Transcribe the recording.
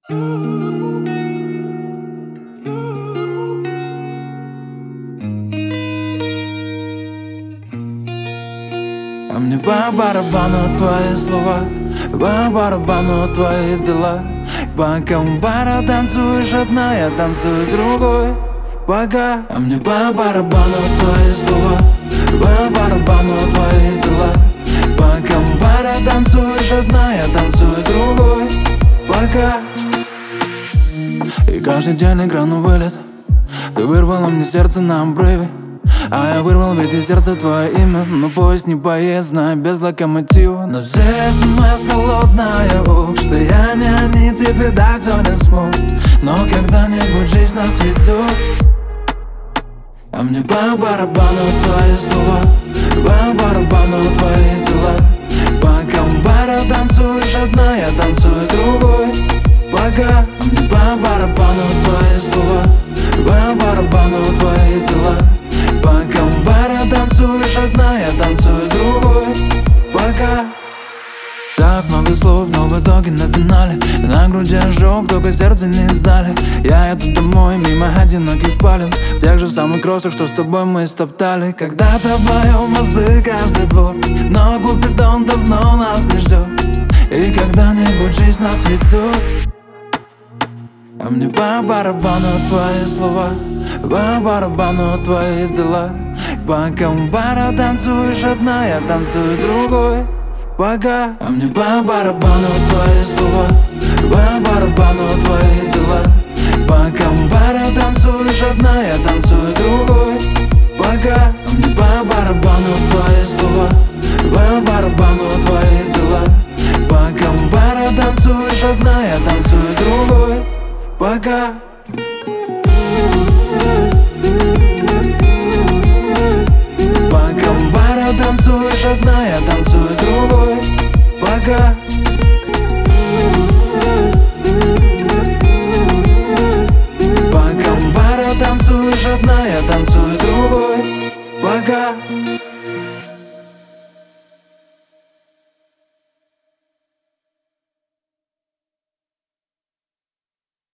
А мне по барабану твои слова, по барабану твои дела. По кому бара танцуешь одна, я танцую с другой. Пока. А мне по барабану твои слова, по барабану твои дела. По кому бара танцуешь одна, я танцую с другой. Пока. И каждый день игра на вылет. Ты вырвала мне сердце на обрыве, а я вырвал ведь из сердца твое имя. Но поезд не поедет, знаю, без локомотива. Но все смс холодная, ух, что я не тебе дать все не смог. Но когда-нибудь жизнь нас ведет. А мне по барабану твои слова, по барабану твои дела. Пока в баре танцуешь одна, я танцую с другой. Пока. А мне по барабану твои слова, по барабану твои дела. Пока в баре танцуешь одна, я танцую с другой. Пока. Так много слов, но в итоге на финале на груди ожог, только сердце не сдали. Я иду домой, мимо одиноких спален, в тех же самых кроссах, что с тобой мы стоптали. Когда-то вдвоем мосты каждый двор, но Купидон давно нас не ждет. И когда-нибудь жизнь нас ведет. А мне по барабану твои слова, по барабану твои дела. Пока в баре танцуешь одна, я танцую с другой. Пока. А мне по барабану твои слова, по барабану твои дела. Пока в баре танцуешь одна, я танцую с другой. Пока. А мне по барабану твои слова, по барабану твои дела. Пока в баре танцуешь одна, я танцую с другой. Пока.